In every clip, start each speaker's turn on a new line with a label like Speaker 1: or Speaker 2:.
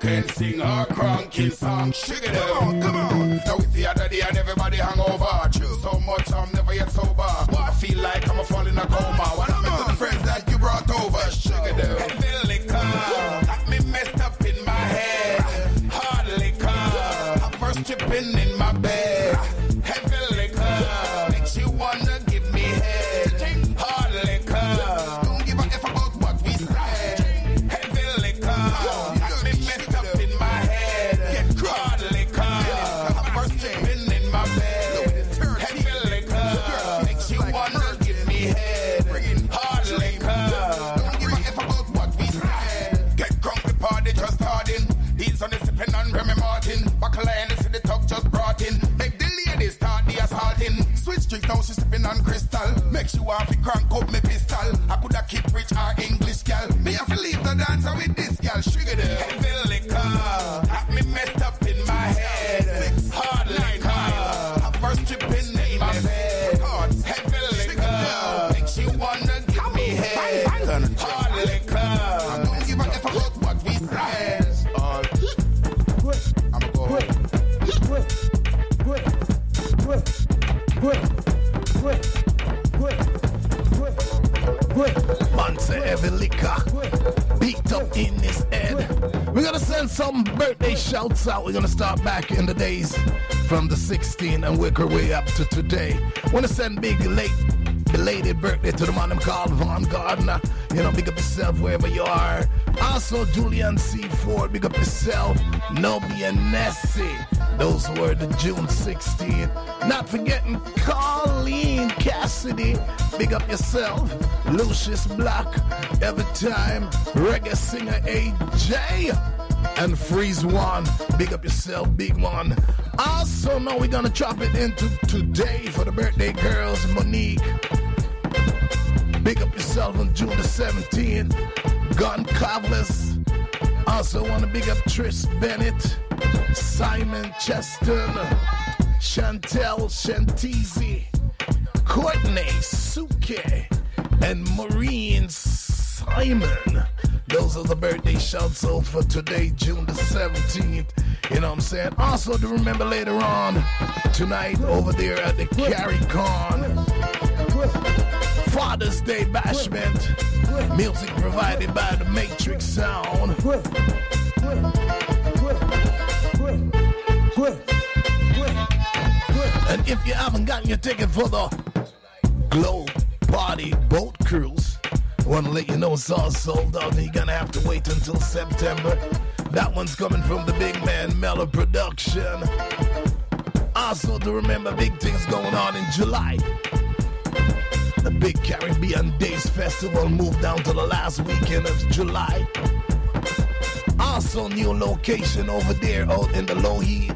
Speaker 1: can sing a cranking song. Shake it out, come on. Now it's the other day and everybody hangover. Chill so much I'm never yet sober. But I feel like I'm a fall in a coma. What I'm to the friends that you brought over. Shake it out. Heavy liquor got me messed up in my head. Hard liquor, I first tripping in my bed. Heavy liquor makes you wanna give me head. Hard liquor, don't give a F about what we said. Heavy liquor got me messed up in my head. Get hard liquor, I first tripping in my bed. Heavy liquor makes you wanna give me head. Hard liquor, don't give a F about what we said. Get drunk, the party just starting. These on the sipping and Remy Martin. Buckle and listen the talk just brought in. Make the ladies start the assaulting. Switch drink now she sipping on crystal. Make you have to crank up me pistol. I coulda keep rich or English gal. Me have to leave the dancer with this gal. Sugar the heavy liquor have me messed up in my head. Hard liquor I first tripping in my bed. Heavy liquor makes you wanna give me head. Hard liquor I don't give a F about what we said. I'ma go home.
Speaker 2: Man say heavy liquor beat up in his head. We're gonna send some birthday shouts out. We're gonna start back in the days from the 16th and work our way up to today. Wanna send big belated birthday to the man them called Von Gardner. You know, big up yourself wherever you are. Also Julian C. Ford, big up yourself. Nobby and Nessie. Those were the June 16th. Not forgetting Colleen Cassidy. Big up yourself. Lucius Black. Every time. Reggae singer AJ. And Freeze One. Big up yourself, big one. Also, now we're gonna drop it into today for the birthday girls. Monique. Big up yourself on June the 17th. Gun Cavlis. Also want to big up Trish Bennett, Simon Cheston, Chantel Shantizi, Courtney Suke, and Maureen Simon. Those are the birthday shouts out for today, June the 17th. You know what I'm saying? Also to remember later on tonight over there at the CarryCon, Father's Day Bashment. Music provided by the Matrix Sound. And if you haven't gotten your ticket for the Globe Party Boat Cruise, I want to let you know it's all sold out and you're going to have to wait until September. That one's coming from the big man Mellow Production. Also to remember big things going on in July. The big Caribbean Days Festival moved down to the last weekend of July. Also new location over there out in the Low Heat.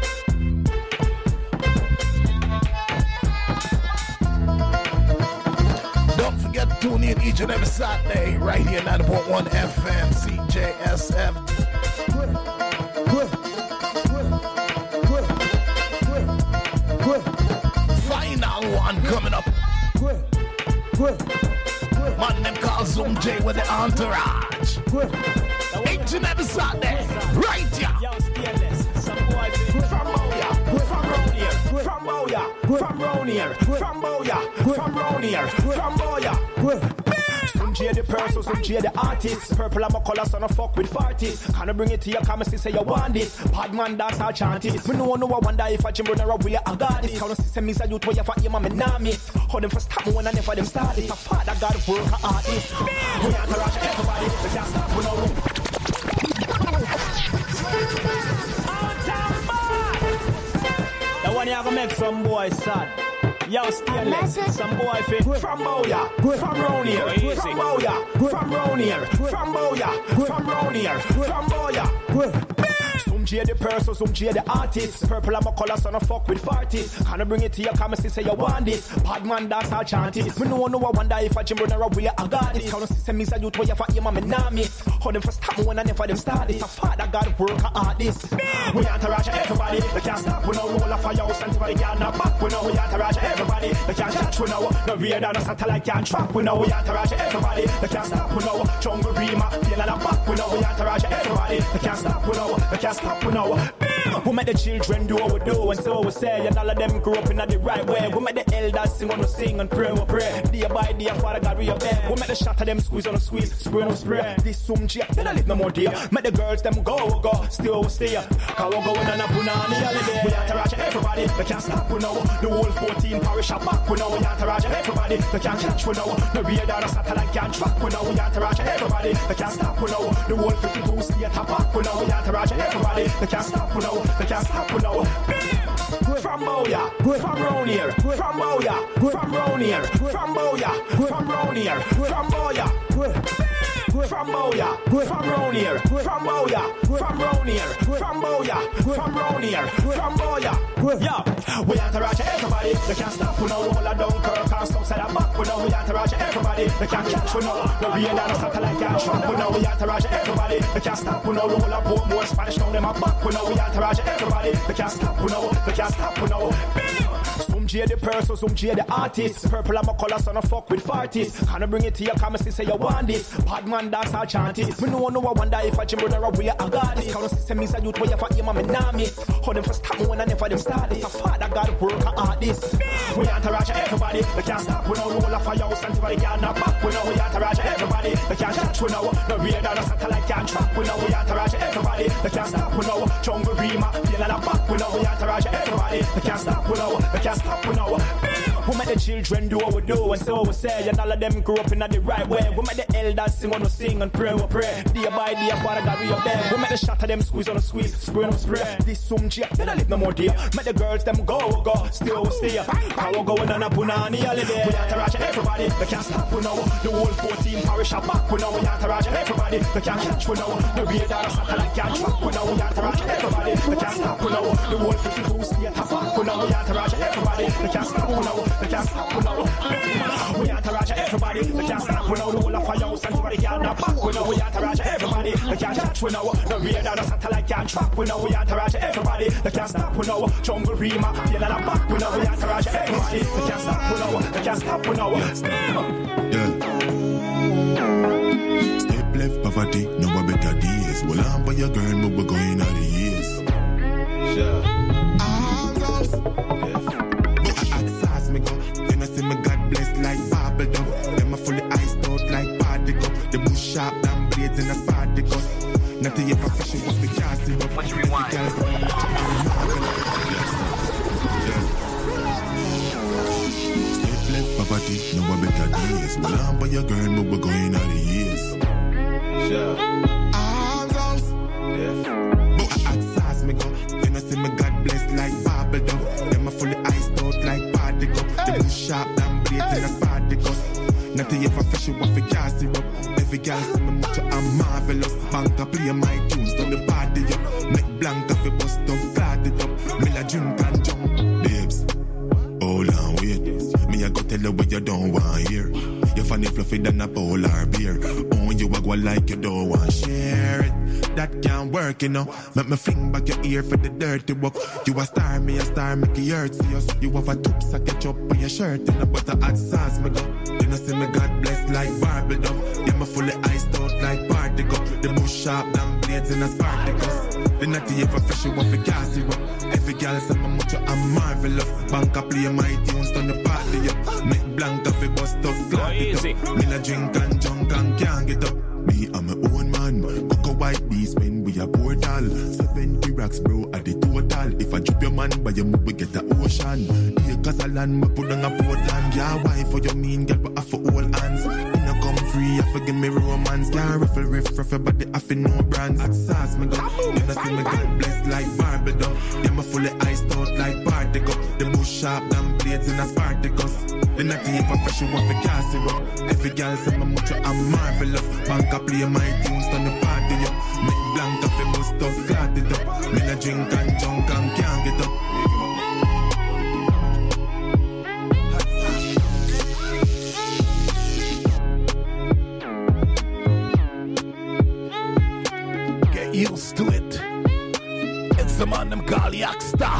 Speaker 2: Don't forget to tune in each and every Saturday right here 90.1 FM CJSF. Final one coming up. Man, them call Zoom J with the entourage. Each and every Saturday, right here.
Speaker 3: From Boya, from Ronier, from Boya, from Ronier, from Boya, from Ronier, from Boya. Some J the person, some J the artist. Purple I'm a color, so no fuck with 40s. Can I bring it to your comments and say you want this? Bad man dance, I'll chant it. Me no I wonder if I jim runner up with I got this. Count on system is a youth where you fight your mama nah miss. How them first stop me when I never them start this. A father God work a artist. We have to rush everybody, we can't stop, we know. The one you gonna make some boy sad. Yo, Stainless, some boy fit from Boya, from Ronier, from Boya, from Ronier, from Boya, from Ronier, from Boya. Some J the person, some J the artist. Purple I'm a color, so no fuck with farties. Can I bring it to your come and say you want this? Bad man dance all chanties. Me no I wonder if I Jim Brunner or will I got this. Count system is a youth where you for him and me nah miss. How them first stop me when I never them start this. A father God work a artist. We entourage everybody. They can't stop we no roll a fire house and everybody can't knock back. We know we entourage everybody. They can't catch we know. No radar, no satellite can't track. We know we entourage everybody. They can't stop we know. Jungle Rima, feel like a back. We know we entourage everybody. They can't stop we know. They can't stop we know. We make the children do what we do and so we say. And all of them grew up in the right way. We make the elders sing on the sing and pray we pray. Day by day, Father God we obey. We make the shot of them squeeze on the squeeze, spray on the spray. This some J, they don't live no more dear. Make the girls them go, still we stay. Cause we're going on a punani holiday. We entourage everybody, they can't stop we know. The whole 14 parish are back we know. We entourage everybody, they can't catch we know. The radar, the satellite can't track we know. We entourage everybody, they can't stop we know. The whole 52 state are back we know. We entourage everybody, they can't stop we know. They can't stop we know. From Boya, from round here, from Boya, from round here, from Boya, from round here, from Boya. From Boya, from round here, from Boya, from round here, from Boya, from round here, from Boya. Yeah, we entourage everybody. They can't stop we know. Roll a Dunkirk and outside the back we know. We entourage everybody. They can't catch we know. The radar, the satellite can't track we know. We entourage everybody. They can't stop we know. Roll a boat more Spanish now them a back we know. We entourage everybody. They can't stop we know. They can't stop we know. Some J the person, some J the artist. Purple I'm a color, so no fuck with farties. Can I bring it to your come and say you want this? Bad man dance all chanties. Me no I wonder if I Jim Brunner or will I got this? Count system is a youth where you for him and me nah miss. How them first stop me when I never them start this? A father God work a artist. We entourage everybody. They can't stop we no roll a fire house and everybody can't knock back. We know we entourage everybody. They can't catch we know. No radar, no satellite can't track. We know we entourage everybody. They can't stop we know. Jungle Rima, feel like a back. We know we entourage everybody. They can't stop we know. They can't stop we know. We make the children do what we do and so we say. And all of them grew up in the right way. We make the elders sing on the sing and pray we pray. Day by day, Father God we obey. We make the shot of them squeeze on the squeeze, spray on the spray. This some J, they don't live no more dear. Make the girls them go, still we stay. Cause we're going on a punani holiday. We entourage everybody, they can't stop we know. The whole 14 parish are back we know. We entourage everybody, they can't catch we know. The radar, the satellite can't track we know. We entourage everybody, they can't stop we know. The whole 52 state are back we know. We entourage everybody, they can't stop we know. They can't stop we know. We entourage everybody, they can't stop we know. The whole of fire house and everybody can't knock back we know. We entourage everybody, they can't catch we know. The radar, the satellite can't track we know. We entourage everybody, they can't stop we know. Jungle Rima, feel like a back we know. We entourage everybody, they can't stop we know. They can't stop we know.
Speaker 1: Yeah. Step left poverty, no a better days. Well, I'm by your girl, but we're going out the years. Sure.
Speaker 4: Like bubble dove, them a fully iced out like particle. The bush sharp damn blades in a sparticus. Not to ever fish what we can't see, but what you rewind? Step left poverty, no a better days. Well, I'm by your girl, but we're going out the years. Sure. Arms out. But I add sauce me go. You know see me God bless like bubble dove. Them a fully iced out like particle. The bush sharp damn in a sparticus. Not to ever fish you off a gas syrup. Every girl see me much I'm marvelous. Banka play my tunes down the party up. Make Blanca fi bust up, clad it up. Me la drink and jump. Babes, hold on, wait. Me I go tell you what you don't want hear. You funny fluffy than a polar beer. Oh, you a go like you don't want share it. That can't work, you know. Make me fling back your ear for the dirty work. You a star, me a star, make it hurt. See us. You have a tubs, I catch up on your shirt. You know, but I add sauce, me go. You know, see me God bless like Barbie dove. Yeah, me fully iced out like particle. The bush sharp, damn blades in a sparticus. The natty ever fresh, you off a gas, you up. Every girl say me much, I'm marvelous. Banka play my tunes on the party up. Make Blanca fi bust up, clap it up. Me la drink and junk and can't get up. Me, I'm my own man. Cocoa white beast when we are portal. 70 racks, bro, at the total. If I drop your man, by your move, we get the ocean. Here, cause I land, me put on a Portland. Yeah, why for your mean girl, but I for all hands. You know, come free, I forgive me romance. Can't ruffle, riff, but I feel no brands. At sauce, me go. You know, see me God blessed like Barbie dove. Yeah, me fully iced out like particle. The bush sharp, damn blades in a sparticus. The natty ever fresh, you want to cast it up. Every girl say me much, I'm marvelous. Banka play my tunes on the party up. Make Blanca fi bust up, clad it up.
Speaker 2: used to it. It's the man them call Youngster.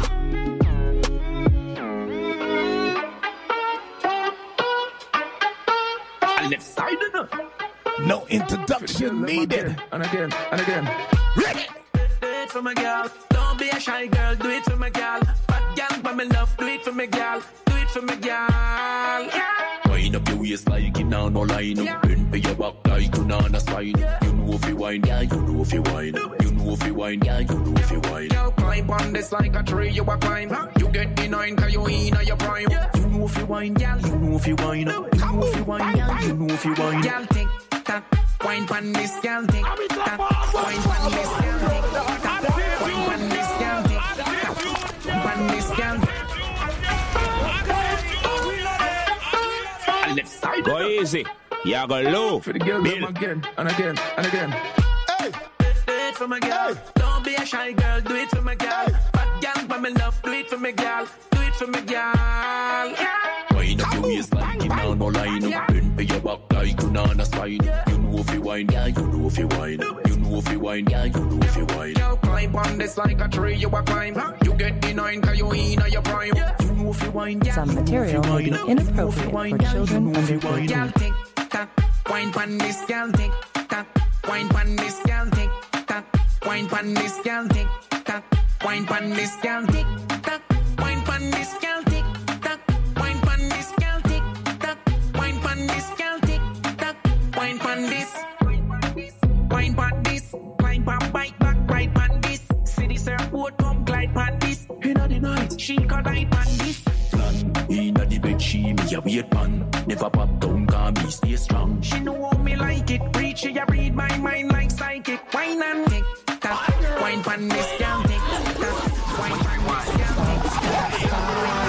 Speaker 3: Left side enough.
Speaker 2: No introduction needed.
Speaker 3: And again, and again.
Speaker 2: Ready?
Speaker 3: Do it for my girl. Don't be a shy girl. Do it for my girl. Bad girl, but me love. Do it for my girl. Do it for my girl.
Speaker 5: Wind up your waist like it now, no line up. Bend for your back like you on a spine. You know if you wine, yeah, you know if you wine. You know if you wine, yeah, you know if you wine.
Speaker 3: Girl, climb on this like a tree, you a climb. You get the 9 cause you in your prime.
Speaker 5: You know if you wine, girl, you know if you wine. You know if you wine, girl, you know if you wine.
Speaker 3: Girl, tick tock, wine pon this, girl, tick tock, wine pon this, girl, tick tock, wine pon this, girl, tick tock, pon this, girl. Left side.
Speaker 6: Go easy. Yeah, go low.
Speaker 3: For the girl, them again and again and again. Hey, do it for my girl. Don't be a shy girl. Do it for my girl. Bad girl, but me love. Do it for my girl. Do it for my girl.
Speaker 5: Wind up your waist like it now, no line up. Bend for your back like you on a spine. You know if you wine, yeah, you know if you wine. You know if you wine, yeah, you know if you wine.
Speaker 3: Girl, climb on this like a tree, you a climb. You get the 9 cause you in your prime. You know if you wine, yeah.
Speaker 7: Some material may be inappropriate for children under 14.
Speaker 3: Girl, tick tock, wine pon this, girl, tick tock, wine pon this, girl, tick tock, wine pon this, girl, tick tock, wine pon this, girl, tick tock, wine pon this, girl, tick tock, wine pon this, girl, tick tock, wine pon this, girl, tick tock, wine pon this, wine pon this, climb pon bike back, ride pon this, city surfboard come glide pon this, inna the night she could ride pon this.
Speaker 5: Inna the bed, she me a wait pan. Never pop down, cause me stay strong.
Speaker 3: She know how me like it. Preach, she a read my mind like psychic. Wine and tick tock, wine pon this, girl, tick tock, wine pon this, girl, tick tock,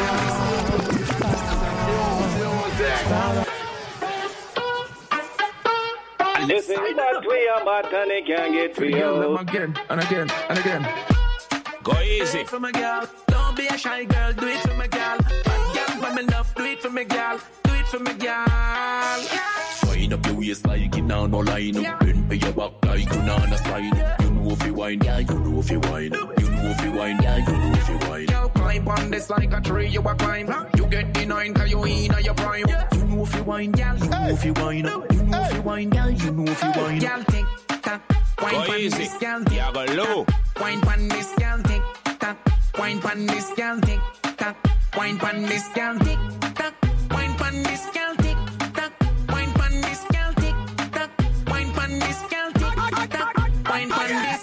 Speaker 8: Listen, but we are bad and they can't get to you.
Speaker 3: Again and again and again.
Speaker 6: Go easy.
Speaker 3: Do it for my girl. Don't be a shy girl. Do it for my girl. Bad girl, but me love. Do it for my girl. Do it for my girl.
Speaker 5: Wind up your waist like it now, no line up. Bend for your back like you on a slide. You know if you wine, yeah, you know if you wine. You know if you wine, yeah, you know if you wine.
Speaker 3: Girl, climb on this like a tree, you a climb. You get the 9 cause you in your prime.
Speaker 5: You know if you wine, girl, you know if you wine. You know if you wine, girl, you know if you wine.
Speaker 3: Girl, tick tock, wine
Speaker 6: Go
Speaker 3: pon
Speaker 6: easy.
Speaker 3: this, girl,
Speaker 6: Yeah, go low.
Speaker 3: wine pon this, girl, tick tock, wine pon this, girl, tick tock, wine pon this, girl, tick tock, wine pon this, girl, tick tock, wine pon this, girl, tick tock, wine pon this, girl, tick tock, wine pon this,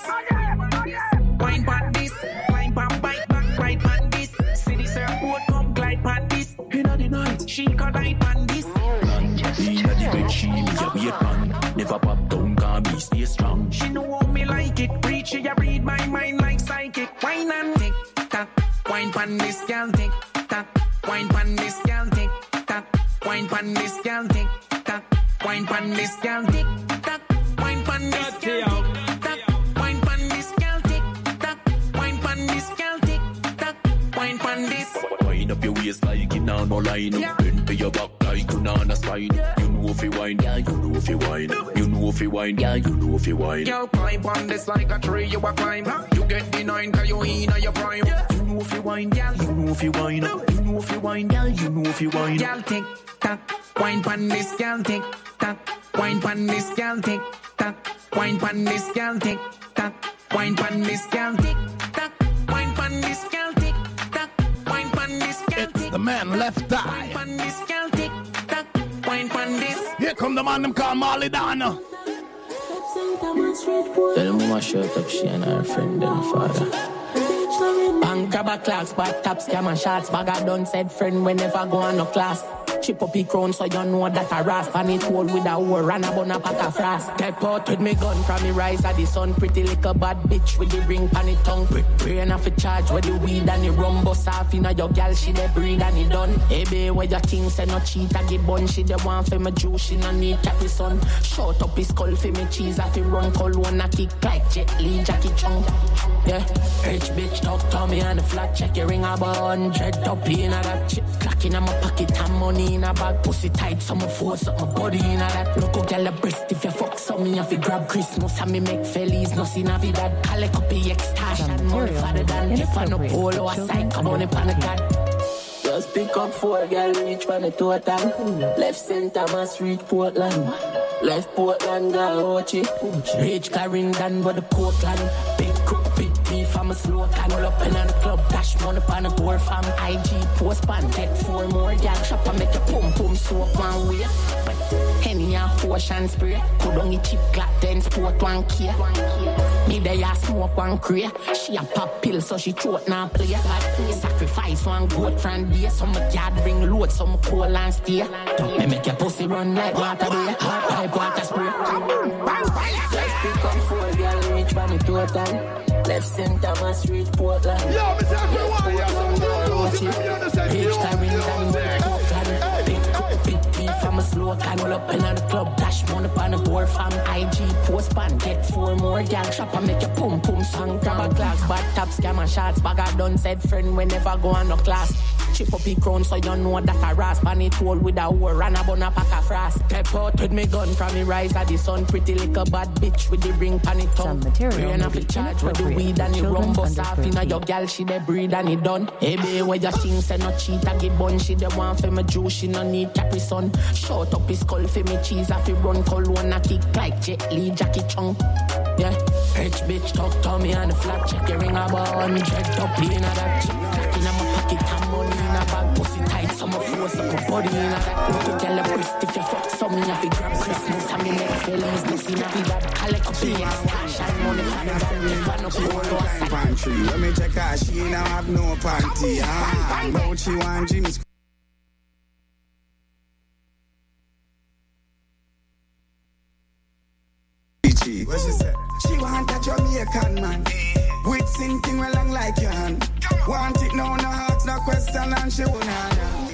Speaker 3: wine pon this, wine pon bike back, ride pon this, city surfboard come glide pon this, inna the night she could ride pon this.
Speaker 5: Inna the bed, she me a wait pan. Never pop down, cause me stay strong.
Speaker 3: She know how me like it. Preach, she a read my mind like psychic. Wine and tick tock, wine pon this, girl, tick tock, wine pon this, girl, tick tock, wine pon this, girl, tick tock, wine pon this, girl, tick tock, wine pon this, girl, tick tock, wine pon this, girl, tick tock, wine pon this, girl, tick tock, wine pon this.
Speaker 5: Wind up your waist like it now, no line up. Bend for your back like you on a slide. You know if you wine, yeah, you know if you wine. You know if you wine, yeah, you know if you wine.
Speaker 3: Girl, climb on this like a tree, you a climb. You get the 9 cause you in your prime.
Speaker 5: You know if you wine, girl, you know if you wine. You know if you wine, girl, you know if you wine.
Speaker 3: Girl, tick tock, wine pon this, girl, tick tock, wine pon this, girl, tick tock, wine pon this, girl, tick tock, wine pon this, girl, tick tock, wine pon this, girl, tick tock, wine pon this, girl, tick.
Speaker 2: The man left eye.
Speaker 3: Wine pon this, girl, tick tock, wine pon this.
Speaker 2: Here come the man them call Marley Dana.
Speaker 9: Tell mama shut up, she and her friend and father. Bang, grab a clocks, back taps, scam shots. Bag a done said friend whenever go on no class. Chip up the crown so you know that a rasp. And it hold with a war and a bun a pack of frost. Step out with me gun from me rise at the sun. Pretty little bad bitch with the ring pan it tongue. Brain off a charge with the weed and the rum. Bust off in a your gal, she dey breed and it done. Hey babe, where your king say no cheat a give bun. She dey want for me juice, she no need Cappy son. Short up his skull for me cheese. I feel run cold one a kick like Jet Li, Jackie Chung. Yeah, rich bitch talk to me on the flat. Check your ring about 100 up in a that chip. Clock in my pocket and money in a bag, pussy tight, so me force up my body in a that. Look up, girl, a breast if you fuck, so me have to grab Christmas, and me make fellies, no see Navidad. Call a copy extortion, money fatter than if I no polo, a side, come on up on the cat. Just pick up 4 girl, reach for the total. Left center, Mass reach Portland. Left Portland, Gauchi. Reach Clarendon, but the Portland. Big cook, big beef, I'm a slow can. Roll up in on the club, dash money on the door fam. IG post pan, get 4 more girl. Shop and make your pum pum soak one way. But Henny and potion spray. Could only chip glass, then sport one key. Me they a smoke one cray. She a pop pill, so she throat now play. Sacrifice one goat from there. Some yard bring load, some coal and stay. Me make your pussy run like water bay. Pipe water spray. Just pick up 4 girl, reach by the total. Left center, Mass reach Portland.
Speaker 2: Yo, Mr.
Speaker 9: Reach Clarendon, Portland. Big beef, I'm a slow can. Roll up in on the club, dash money on the door fam. IG post pan, get 4 more gang. Shop and make your pum pum song. Grab a glass, bad tap, scam and shots. Bag a done said friend, we never go on no class. Chip up the crown so you know that I rasp. And it hold with a war, run a bun a pack of frost. Pep out with me gun from me rise at the sun. Pretty little bad bitch with the ring pan it tongue. Brain off the charge with the weed and the rum. Bust off in a your gal, she de breed and it done. Hey babe, where your things say no cheat, I get bun. She de want for me juice, she no need Capri Sun. Short up his skull for me cheese, I fi run cologne a kick like Jet Li, Jackie Chung. Yeah, rich bitch talk to me on the flat. Check your ring about 100 up in a that chick. Crack in my pocket and money in a bag. Pussy tight, so my force up my body in a that. Look to girl a breast if you fuck, so me have to grab Christmas. And me make fellies, no see Navidad. Call it up in a stash and money for the bag. If I no polo aside.
Speaker 10: Pantry, let me check her, she now have no panty. But she want Jim's. What she said? She want a Jamaican man with sinking well long like your hand. Want it no hearts, no question, and she wanna.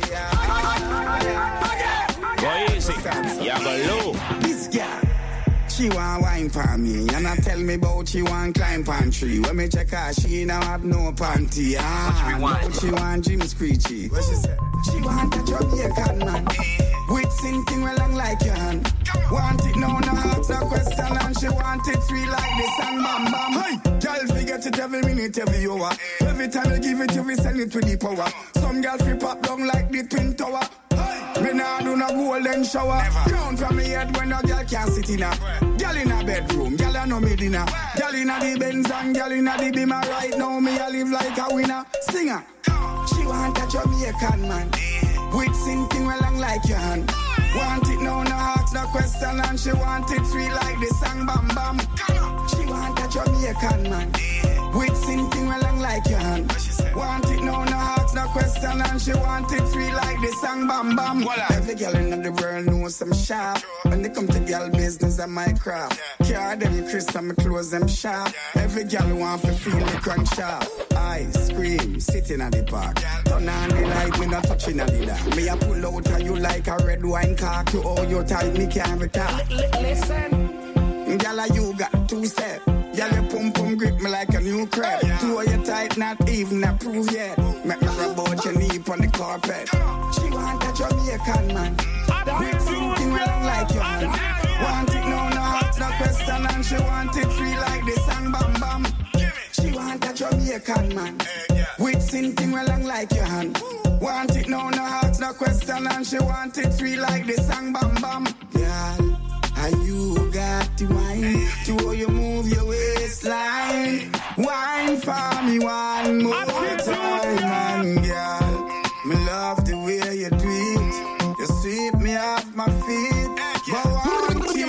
Speaker 6: Go easy, yeah, go low.
Speaker 10: This girl, she want wine for me, and I tell me about she want climb pan tree. When me check her, she now have no panty. What she want Jim Screechy. What she said? She want a Jamaican man with sinking well long like your hand. Want it no hearts, no question, and she want it free like this and bam bam. Hey, girl, forget it every minute, every hour. Every time you give it, you will send it to the power. Some girls free pop down like the Twin Tower. Hey, me nah do no golden shower. Crown from me head when a girl can't sit in a. Girl in a bedroom, girl a no me dinner. Girl in a the Benz and girl in a the Beamer. Right now me a live like a winner. Singer, she want a Jamaican man with sinking well long like your hand. Want it no hearts, no question, and she want it free like the song bam bam. She want a Jamaican man with sinking well long like your hand. Want it no hearts, no question, and she want it free like the song bam bam. Every girl in the world knows some sharp. When they come to girl business and my craft. Car them crisp and my clothes them sharp. Every girl want to feel the crunch sharp. Ice cream sitting at the park. Turn on the light, me not touching at the dark. Me a pull out of you like a red wine cock. You all your tight, me can't retire. Listen, girl, you got 2 steps. Girl, your pum pum grip me like a new crab. 2 of your tight, not even approved yet. Make me rub out your knee on the carpet. She want a Jamaican man with something well like your hand. Want it no hearts, no question, and she want it free like the song bam bam. She want a Jamaican man with something well like your hand. Want it no hearts, no question, and she want it free like the song bam bam. Girl, and you got the wine to how you move your waistline. Wine for me one more time, and girl, me love the way you do it. You sweep me off my feet. But one thing you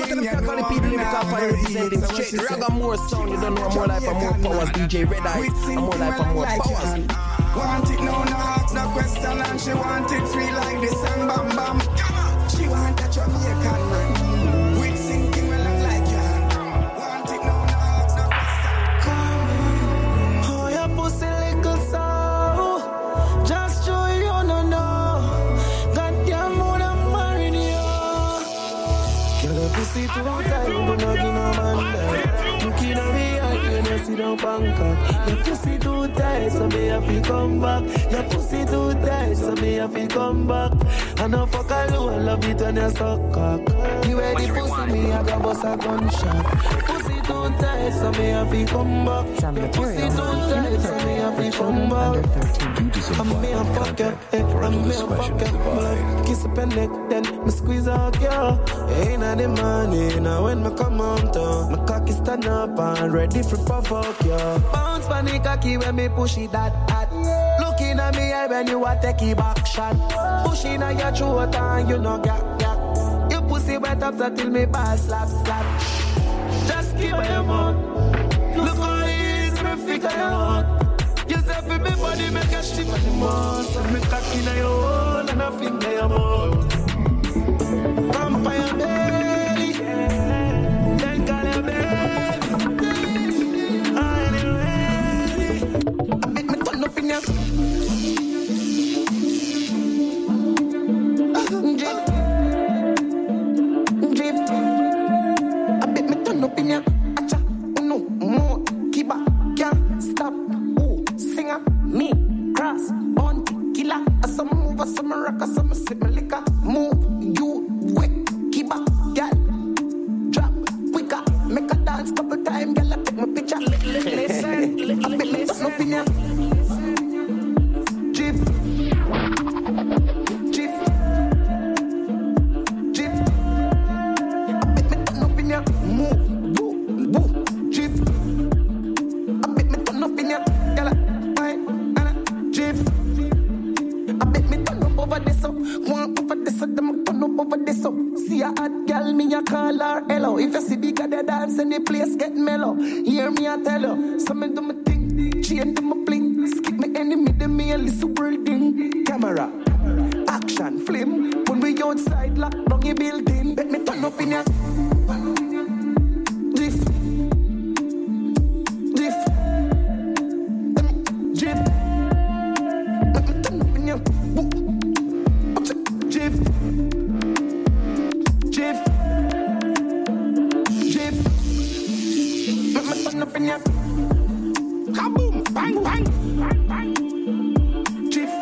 Speaker 3: Raga more sound, you don't know more life and more powers. DJ Red Eyes, and more life and more powers.
Speaker 10: Want it no hearts, no question, and she want it free like the song bam bam. She want a Jamaican man with sinking well like your hand. Want it no hearts, no question.
Speaker 3: Oh, your pussy little soul, just show you no know. Goddamn, more than married you. Girl, your pussy too tight, do not give no man. You can't be a
Speaker 11: pussy down Bangkok. Your pussy too tight, so me have to come back. Your pussy too tight, so me have to come back. I know fuck alone, love it when you suck cock. You wear the pussy, me I got bust a gunshot. Pussy too tight, so me have to come back. Your pussy too tight, so me have to come back. I'm me a fuck you, I'm me a fuck you. Love, kiss up your neck, then me squeeze out you. Ain't the money, now when me come on to my cocky stand up and ready for provoke you. Bounce panic cocky when me push it that hot. Looking at me eye when you a take it back shot. Pushing on your throat and you know gap. Your pussy wet up so till me ball slap. Just keep your mouth. Look how easy me figure you out. You say for me body make a shit on the most. So me cocky in your hole and I finger your mouth. Come by your belly, then call your belly. I make me turn up in your drift. I make me turn up in your acha, no more, kiba, can't stop. Ooh, singer, me, cross, on, killer. Some move, some rock, some sip me liquor. Move. Couple times, girl, I take my picture. Listen, I bet me turn up in ya. Jiff. I bet me turn up in ya. Move, boo, jiff. I bet me turn up in ya. Girl, jiff. I bet me turn up over this up. One over this up, them turn up over this up. See a hot girl, me a call her hello. If you see bigger the dance and the place get mellow, hear me I tell you. So me do my thing, change do my bling. Skip me enemy, them me a listen world thing. Camera, action, flame. When we outside, lock down your building. Bet me turn up in ya. Drift. Bet me turn up in ya. Up in ya. Kaboom, bang, bang, bang, bang. Chief.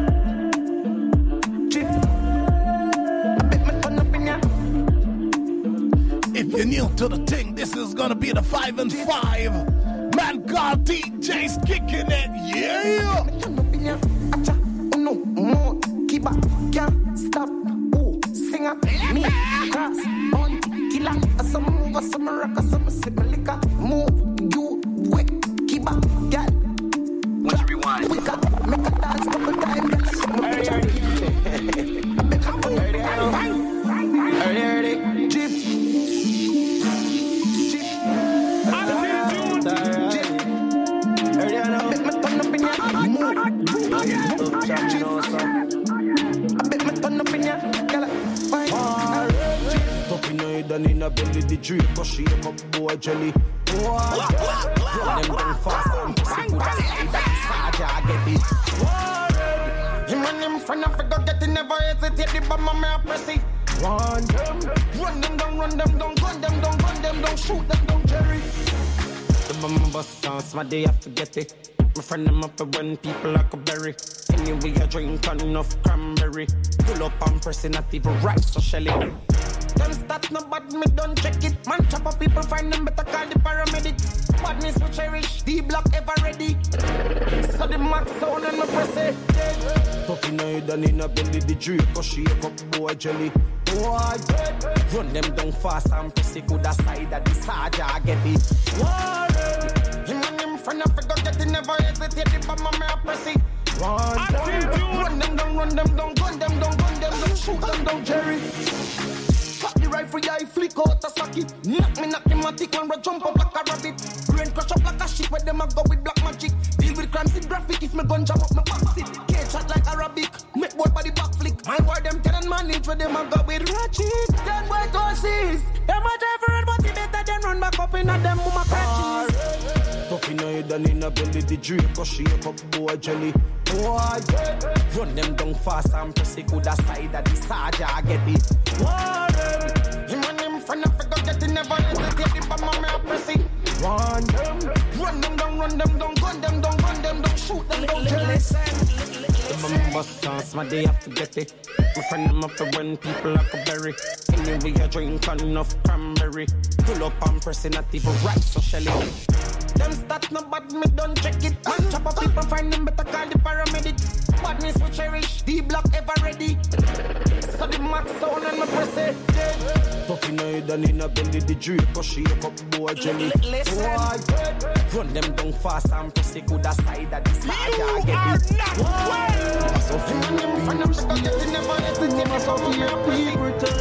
Speaker 11: I bet me turn up in ya.
Speaker 2: If you're new to the thing, this is gonna be the 5 and 5. Man called DJ's kicking it, yeah.
Speaker 11: Turn up in ya. Acha, no more, kiba, can't stop. Ooh, singer, me, cross, on, killer. Some move, some rock, some sip me liquor. Move.
Speaker 12: Let's rewind.
Speaker 11: We got make a dance couple times. Early. Jeep. Make me turn up in ya. I bet me turn up in ya. Tough in your head in a belly. The drink go shake up boy jelly. Run them down fast and pussy put a side that Saja get it. Him and him friend I forgot get it, never hesitate the bomb me a press it. Run them down, gun them down, shoot them down, Jerry. The bomb bust sounds my day I forget it. My friend them up when people like a berry. Anyway I drink enough cranberry. Pull up and press it, not even right so shelly. Them stats no bad, me don't check it. Man chop up people, find them better call the paramedics. Badness we cherish, the block ever ready. So the max sound and me press it. Tough in your head and in a belly, the drink go shake up boy jelly. Boy, run them down fast and press it. Could a side of the Saja get it. Him and him friend I forgot get it, never hesitate the bomb me a press it. Run them down, gun them down, shoot them down, Jerry. Cut the rifle, yeah, I flick out a socket. Knock them a tick when we jump up like a rabbit. Brain crush up like a shit where them a go with black magic. Deal with crimes in graphic if me gun jam up my back seat. Can't chat like Arabic, make boy body back flick. My word them tell and manage where them a go with ratchet. Then white horses, them a drive for but they better than run back up in a them mama crutches. Tough in your head and in a belly, the drink go shake up boy jelly. Boy, run them down fast and press it. Could a side of the Saja get it. Him and him friend I forgot get it, never hesitate the bomb me a press it. Run them run them down, gun them down, run them down, shoot them down. The bus sauce, my day have to get it. My friend them up to run people like a berry. Anyway, I drink enough cranberry. Pull up and pressing at even right, so shelly. Them stats no bad, me don't check it. Man, chop up people, find them better call the paramedics. Badness we cherish, D-block ever ready. So the max sound and me press it. Puffy no you done in a belly, the drip, shake up boy jelly. Why? Run them down fast and press it good aside of the side. I get it. So from them find them stuck, they never let it in. So here people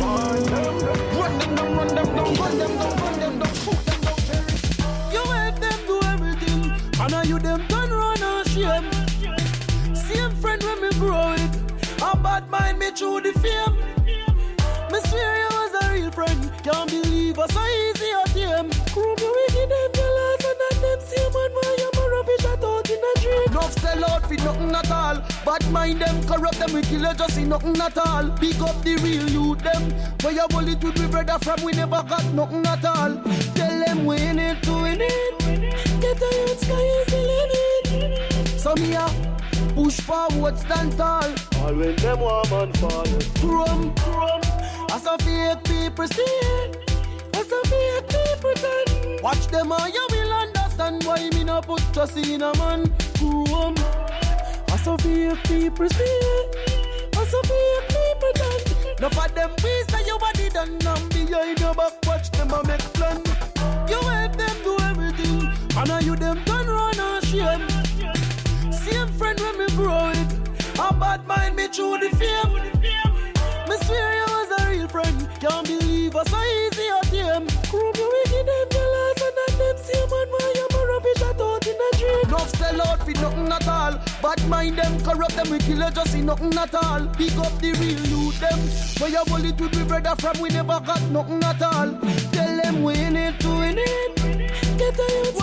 Speaker 11: run them down, run them down, run them down, run them down, shoot them down. You help them do everything, and now you them turn run and shame. Same friend when me grow it, a bad mind me through the fame. Me swear you was a real friend, can't believe us so easy at him. Group you wicked them jealous and then them same man why you a rubbish at out in a dream. Enough sell out for nothing at all, bad mind them corrupt them we kill you just in nothing at all. Pick up the real youth them, where you bullet with me brother from we never got nothing at all. Tell them we in it to win it, get a youth sky is the limit. So me a push forward, stand tall. All when them woman fall. Crum, as a fake people see it, as a fake people turn. Watch them all, you will understand why me no put trust in a man. Crum, as a fake people see it, as a fake people turn. No for them beats that your body done, and behind your back watch them a make plan. You help them do everything, and now you them turn run and shame. Same friend when me grow it, a bad mind me through the fame. Me swear you was a real friend, can't believe us so easy at him. Group you wicked them jealous and then them same man why you a rubbish at out in a dream. Enough sell out for nothing at all, bad mind them corrupt them we kill you just in nothing at all. Pick up the real youth them, where you bullet with me brother from we never got nothing at all. Tell them we in it to win it, get a youth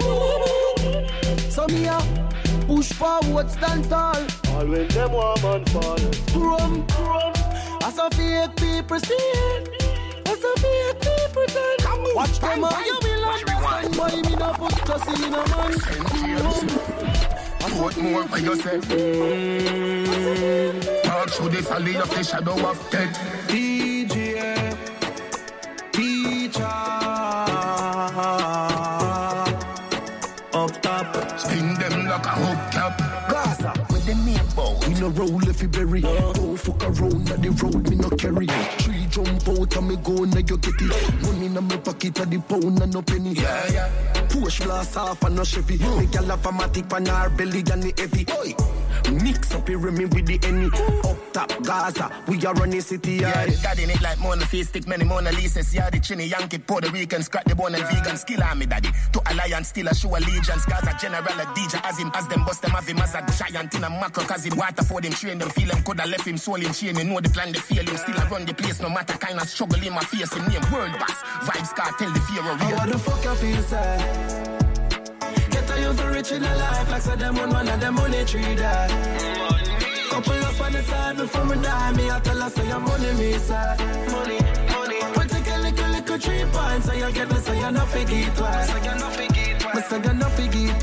Speaker 11: sky. So me a push forward, stand tall. All when them woman fall. Crum, as a fake people see it, as a fake people turn. Watch them all, you will understand why me not put trust in a man.
Speaker 1: What more for yourself? Talk through the valley of the shadow of death.
Speaker 11: DJ, teacher, up top,
Speaker 1: spin them like a hubcap.
Speaker 11: Gaza, with the meat bow.
Speaker 2: We no roll if you bury. Don't fuck around on the road, me no carry. Tree jump out and me go, now you get it. Money in my pocket of the pound and no penny.
Speaker 1: Yeah.
Speaker 2: Push blast off and no Chevy. Me gal have a matic on her belly and the heavy. Oi. Mix up here me with the any. Up top Gaza, we are running city.
Speaker 1: Yeah, got in it like Mona Face, stick many Mona Lisas. Yeah, the Chini, Yankee, Puerto Rican, scratch the bone and vegan. Skill army daddy. To alliance, still a show allegiance. Gaza general a DJ as him, as them bust them have him as a giant in a macro. Cause him water for them, train them, feel him, coulda left him soul in chain. You know the plan, they feel him. Still I run the place, no matter kind of struggle in my face. Him name, world boss, vibes cartel, the fear of real.
Speaker 11: How the fuck I feel sad? You for rich in a life, like so them one of them money tree that. Couple up on the side before me die, me I tell her say your money me side. Money. But take a little 3 points, so you get this, so you're not figgy twice. So you're not figgy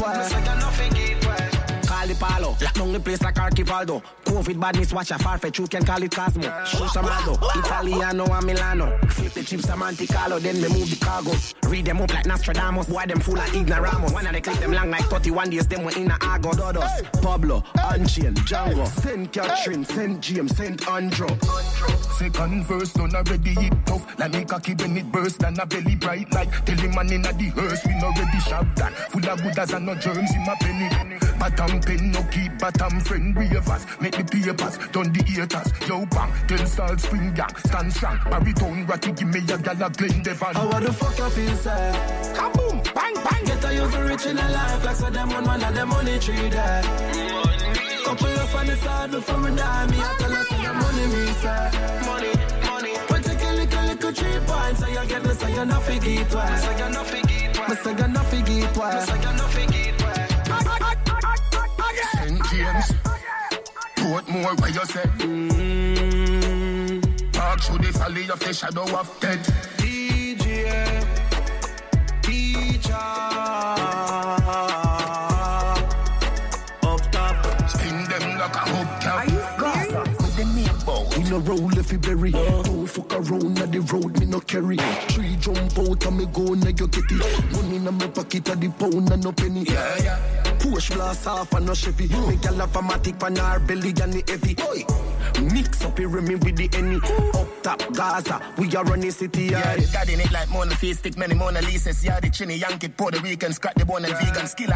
Speaker 11: twice. Call the palo, lock down the place like Archivaldo. COVID badness, watch a farfetch, you can call it Cosmo. Shosamado, Italiano and Milano. Flip the chips, a Monte Carlo, then they move the cargo. Read them up like Nostradamus, boy them full of ignoramos. One of they clip them long like 31 days, them were in a Argo. Dodos, Pablo, Unchain, Django, St. Catherine, St. James, St. Andrew.
Speaker 1: Second verse done already hit tough. Like me cocky when it burst and a belly bright like tell him man in a the hearse. We no ready shop that. Full of Buddhas and no germs in my penny. Bottom pen no keep bottom friend ravers. Make the papers, done the haters. Yo bang, then start spring gang. Stand strong, baritone ratty, give me a gala Glen Devon.
Speaker 11: How the fuck I feel sad?
Speaker 1: Kaboom, bang, bang.
Speaker 11: Get a youth rich in a life, like so them one of them money tree that. Couple up on the side before me die, me I tell her say your money me side. Money. But take a little 3 points, so you get this, so you're not figgy twice. So you're not figgy twice.
Speaker 1: St. James, Portmore, where you say? Talk through the valley of the shadow of death.
Speaker 11: DJ, teacher.
Speaker 13: no roll if you bury. Don't fuck around at the road, me no carry. 3 jump out and me go, now you get it. Money in my pocket at the pound and no penny. Push blast off and no Chevy. Me gal have a matic pan her belly and the heavy. Oi. Mix up here me with the enemy. Up top Gaza, we are running city.
Speaker 14: Yeah, got in it like Mona Face, stick many Mona Lisas. Yeah, the chinny Yankee, Puerto Rican, scratch the bone and vegan. Skill